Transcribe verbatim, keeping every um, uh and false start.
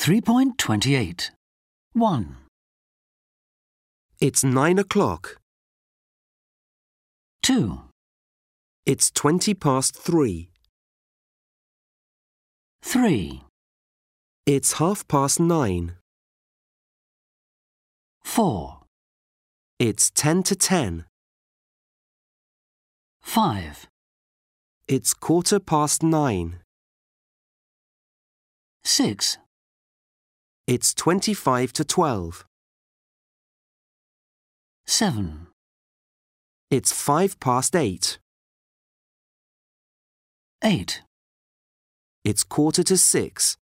three point two eight. one. It's nine o'clock. two. It's twenty past three. three. It's half past nine. four. It's ten to ten. five. It's quarter past nine. six. It's twenty-five to twelve. seven. It's five past eight. eight. It's quarter to six.